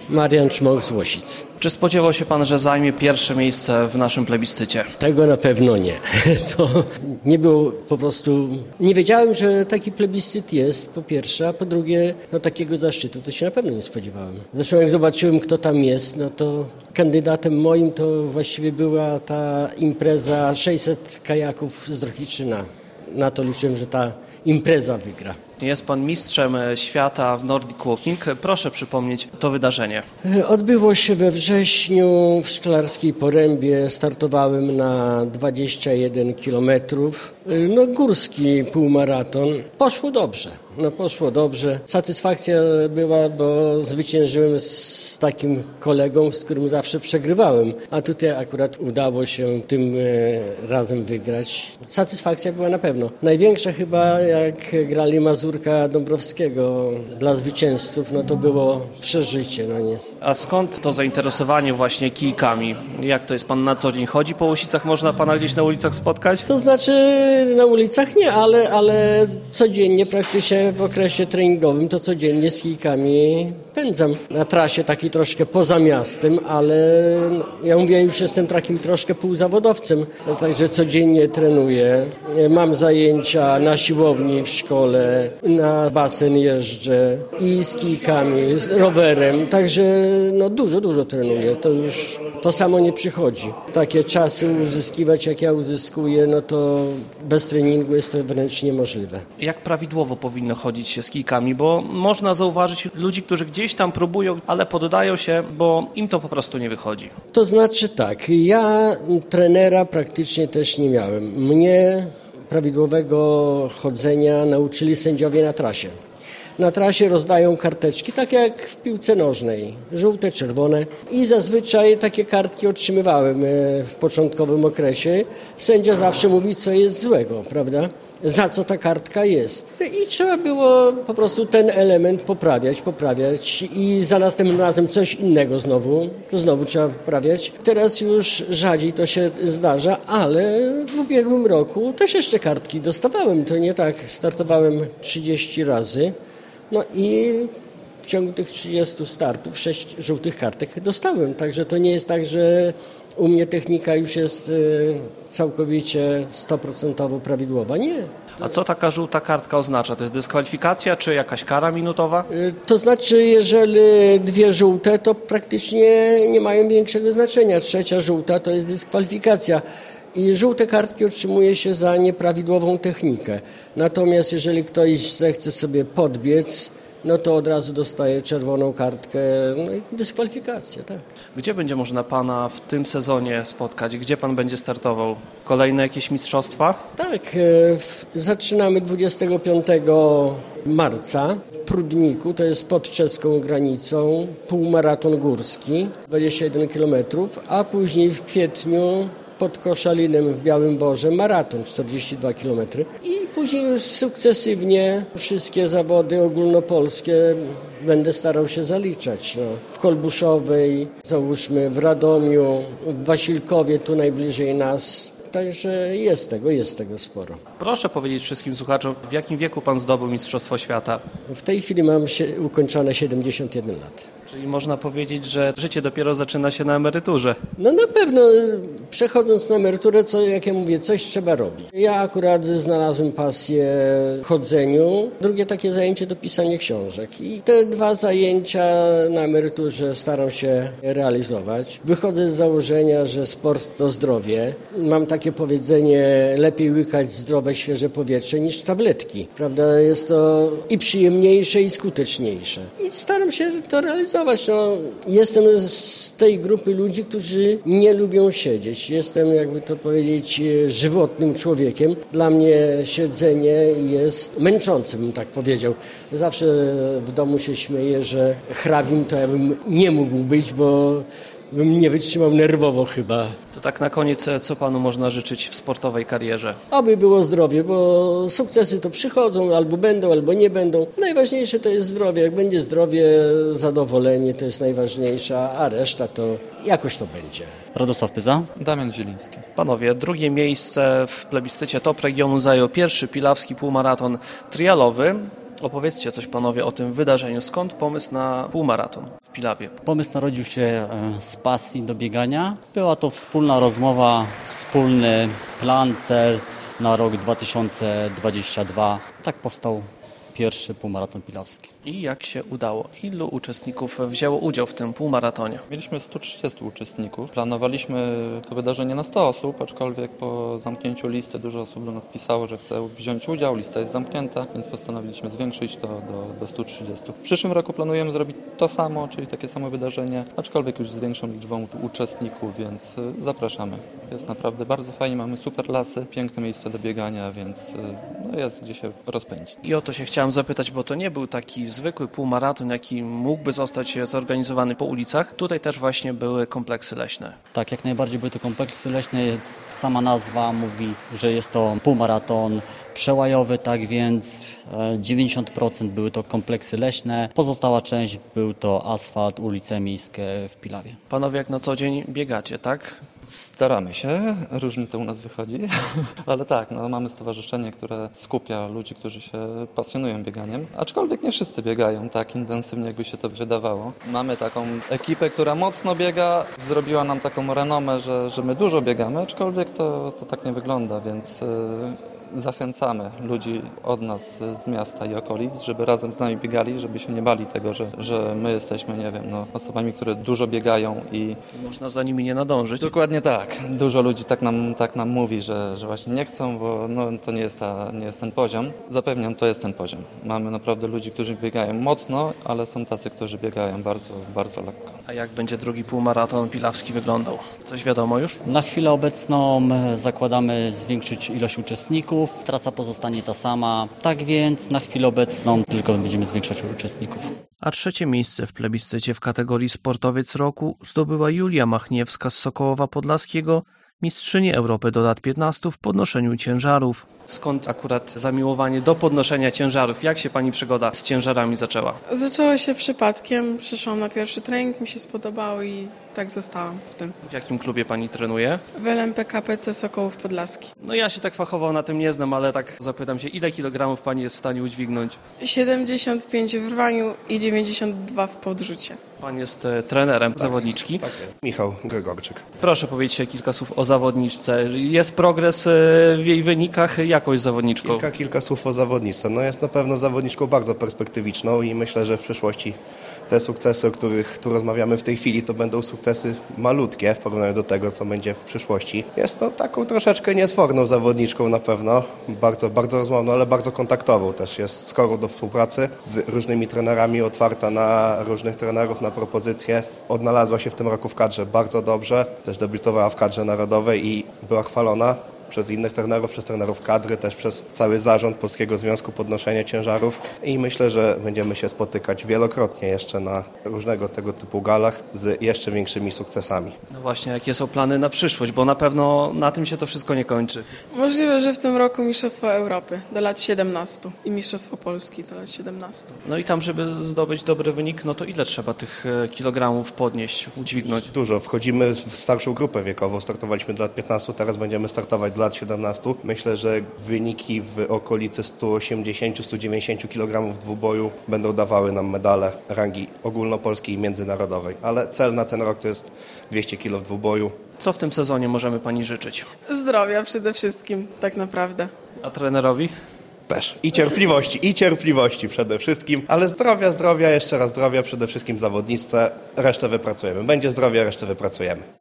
Marian Czmoch z Łosic. Czy spodziewał się pan, że zajmie pierwsze miejsce w naszym plebiscycie? Tego na pewno nie. To nie było po prostu... Nie wiedziałem, że taki plebiscyt jest, po pierwsze, a po drugie, takiego zaszczytu to się na pewno nie spodziewałem. Zresztą jak zobaczyłem, kto tam jest, to kandydatem moim to właściwie była ta impreza 600 kajaków z Drohiczyna. Na to liczyłem, że ta impreza wygra. Jest pan mistrzem świata w Nordic Walking. Proszę przypomnieć to wydarzenie. Odbyło się we wrześniu w Szklarskiej Porębie. Startowałem na 21 kilometrów. Górski półmaraton. Poszło dobrze. Satysfakcja była, bo zwyciężyłem z takim kolegą, z którym zawsze przegrywałem. A tutaj akurat udało się tym razem wygrać. Satysfakcja była na pewno. Największa chyba jak grali Mazurka Dąbrowskiego dla zwycięzców, to było przeżycie. A skąd to zainteresowanie właśnie kijkami? Jak to jest? Pan na co dzień chodzi po Łosicach? Można pana gdzieś na ulicach spotkać? To znaczy na ulicach nie, ale codziennie praktycznie w okresie treningowym to codziennie z kijkami pędzam. Na trasie takiej troszkę poza miastem, ale ja mówię, już jestem takim troszkę półzawodowcem, także codziennie trenuję. Mam zajęcia na siłowni w szkole, na basen jeżdżę i z kijkami, z rowerem, także dużo trenuję. To już to samo nie przychodzi. Takie czasy uzyskiwać, jak ja uzyskuję, to bez treningu jest to wręcz niemożliwe. Jak prawidłowo powinno chodzić się z kijkami? Bo można zauważyć ludzi, którzy gdzieś tam próbują, ale poddają się, bo im to po prostu nie wychodzi. To znaczy tak, ja trenera praktycznie też nie miałem. Mnie prawidłowego chodzenia nauczyli sędziowie na trasie. Na trasie rozdają karteczki, tak jak w piłce nożnej, żółte, czerwone i zazwyczaj takie kartki otrzymywałem w początkowym okresie. Sędzia zawsze mówi, co jest złego, prawda? Za co ta kartka jest. I trzeba było po prostu ten element poprawiać i za następnym razem coś innego znowu trzeba poprawiać. Teraz już rzadziej to się zdarza, ale w ubiegłym roku też jeszcze kartki dostawałem. To nie tak, startowałem 30 razy. I w ciągu tych 30 startów 6 żółtych kartek dostałem. Także to nie jest tak, że u mnie technika już jest całkowicie 100% prawidłowa. Nie. A co taka żółta kartka oznacza? To jest dyskwalifikacja czy jakaś kara minutowa? To znaczy, jeżeli 2 żółte, to praktycznie nie mają większego znaczenia. 3 żółta to jest dyskwalifikacja. I żółte kartki otrzymuje się za nieprawidłową technikę. Natomiast jeżeli ktoś zechce sobie podbiec, to od razu dostaje czerwoną kartkę i dyskwalifikację. Tak. Gdzie będzie można pana w tym sezonie spotkać? Gdzie pan będzie startował? Kolejne jakieś mistrzostwa? Tak, zaczynamy 25 marca w Prudniku, to jest pod czeską granicą, półmaraton górski, 21 km, a później w kwietniu pod Koszalinem w Białym Borze maraton 42 km i później już sukcesywnie wszystkie zawody ogólnopolskie będę starał się zaliczać. W Kolbuszowej, załóżmy w Radomiu, w Wasilkowie, tu najbliżej nas. Także jest tego sporo. Proszę powiedzieć wszystkim słuchaczom, w jakim wieku pan zdobył Mistrzostwo Świata? W tej chwili mam ukończone 71 lat. Czyli można powiedzieć, że życie dopiero zaczyna się na emeryturze. Na pewno przechodząc na emeryturę, jak ja mówię, coś trzeba robić. Ja akurat znalazłem pasję w chodzeniu, drugie takie zajęcie to pisanie książek. I te 2 zajęcia na emeryturze staram się realizować. Wychodzę z założenia, że sport to zdrowie. Mam takie powiedzenie, lepiej łykać zdrowe, świeże powietrze niż tabletki. Prawda? Jest to i przyjemniejsze, i skuteczniejsze. I staram się to realizować. Jestem z tej grupy ludzi, którzy nie lubią siedzieć. Jestem, jakby to powiedzieć, żywotnym człowiekiem. Dla mnie siedzenie jest męczącym, bym tak powiedział. Zawsze w domu się śmieję, że hrabim to ja bym nie mógł być, bo bym nie wytrzymał nerwowo chyba. To tak na koniec, co panu można życzyć w sportowej karierze? Aby było zdrowie, bo sukcesy to przychodzą, albo będą, albo nie będą. Najważniejsze to jest zdrowie. Jak będzie zdrowie, zadowolenie to jest najważniejsze, a reszta to jakoś to będzie. Radosław Pyza. Damian Zieliński. Panowie, drugie miejsce w plebiscycie top regionu zajął pierwszy pilawski półmaraton trialowy. Opowiedzcie coś panowie o tym wydarzeniu. Skąd pomysł na półmaraton? w Pilawie? Pomysł narodził się z pasji do biegania. Była to wspólna rozmowa, wspólny plan, cel na rok 2022. Tak powstał pierwszy półmaraton pilawski. I jak się udało? Ilu uczestników wzięło udział w tym półmaratonie? Mieliśmy 130 uczestników. Planowaliśmy to wydarzenie na 100 osób, aczkolwiek po zamknięciu listy dużo osób do nas pisało, że chce wziąć udział. Lista jest zamknięta, więc postanowiliśmy zwiększyć to do 130. W przyszłym roku planujemy zrobić to samo, czyli takie samo wydarzenie, aczkolwiek już z większą liczbą uczestników, więc zapraszamy. Jest naprawdę bardzo fajnie, mamy super lasy, piękne miejsce do biegania, więc jest gdzie się rozpędzić. I o to się chciałem zapytać, bo to nie był taki zwykły półmaraton, jaki mógłby zostać zorganizowany po ulicach. Tutaj też właśnie były kompleksy leśne. Tak, jak najbardziej były to kompleksy leśne. Sama nazwa mówi, że jest to półmaraton przełajowy, tak więc 90% były to kompleksy leśne. Pozostała część był to asfalt, ulice miejskie w Pilawie. Panowie jak na co dzień biegacie, tak? Staramy się, różnie to u nas wychodzi, ale tak, mamy stowarzyszenie, które skupia ludzi, którzy się pasjonują bieganiem, aczkolwiek nie wszyscy biegają tak intensywnie, jakby się to wydawało. Mamy taką ekipę, która mocno biega, zrobiła nam taką renomę, że my dużo biegamy, aczkolwiek to tak nie wygląda, więc zachęcamy ludzi od nas z miasta i okolic, żeby razem z nami biegali, żeby się nie bali tego, że my jesteśmy, nie wiem, osobami, które dużo biegają i Można za nimi nie nadążyć. dokładnie tak. Dużo ludzi tak nam mówi, że właśnie nie chcą, bo to nie jest ten poziom. Zapewniam, to jest ten poziom. Mamy naprawdę ludzi, którzy biegają mocno, ale są tacy, którzy biegają bardzo, bardzo lekko. A jak będzie drugi półmaraton pilawski wyglądał? Coś wiadomo już? Na chwilę obecną zakładamy zwiększyć ilość uczestników. Trasa pozostanie ta sama. Tak więc na chwilę obecną tylko będziemy zwiększać uczestników. A trzecie miejsce w plebiscycie w kategorii Sportowiec Roku zdobyła Julia Machniewska z Sokołowa Podlaskiego, mistrzyni Europy do lat 15 w podnoszeniu ciężarów. Skąd akurat zamiłowanie do podnoszenia ciężarów? Jak się pani przygoda z ciężarami zaczęła? Zaczęło się przypadkiem, przyszłam na pierwszy trening, mi się spodobało i tak zostałam w tym. W jakim klubie pani trenuje? W LMP KPC Sokołów Podlaski. No ja się tak fachowo na tym nie znam, ale tak zapytam się, ile kilogramów pani jest w stanie udźwignąć? 75 w rwaniu i 92 w podrzucie. Pan jest trenerem zawodniczki. Tak jest. Michał Gregorczyk. Proszę powiedzieć kilka słów o zawodniczce. Jest progres w jej wynikach? Jakoś zawodniczką? Kilka słów o zawodniczce. Jest na pewno zawodniczką bardzo perspektywiczną i myślę, że w przyszłości te sukcesy, o których tu rozmawiamy w tej chwili, to będą sukcesy malutkie w porównaniu do tego, co będzie w przyszłości. Jest taką troszeczkę niesforną zawodniczką na pewno. Bardzo, bardzo rozmowną, ale bardzo kontaktową też. Jest skoro do współpracy z różnymi trenerami, otwarta na różnych trenerów, na propozycje. Odnalazła się w tym roku w kadrze bardzo dobrze. Też debiutowała w kadrze narodowej i była chwalona przez innych trenerów, przez trenerów kadry, też przez cały zarząd Polskiego Związku Podnoszenia Ciężarów i myślę, że będziemy się spotykać wielokrotnie jeszcze na różnego tego typu galach z jeszcze większymi sukcesami. No właśnie, jakie są plany na przyszłość, bo na pewno na tym się to wszystko nie kończy. Możliwe, że w tym roku Mistrzostwa Europy do lat 17 i Mistrzostwo Polski do lat 17. No i tam, żeby zdobyć dobry wynik, no to ile trzeba tych kilogramów podnieść, udźwignąć? Dużo. Wchodzimy w starszą grupę wiekową. Startowaliśmy do lat 15, teraz będziemy startować do lat 17. Myślę, że wyniki w okolicy 180-190 kg w dwuboju będą dawały nam medale rangi ogólnopolskiej i międzynarodowej. Ale cel na ten rok to jest 200 kg w dwuboju. Co w tym sezonie możemy pani życzyć? Zdrowia przede wszystkim, tak naprawdę. A trenerowi? Też. I cierpliwości przede wszystkim. Ale zdrowia, jeszcze raz zdrowia, przede wszystkim zawodniczce. Resztę wypracujemy. Będzie zdrowia, resztę wypracujemy.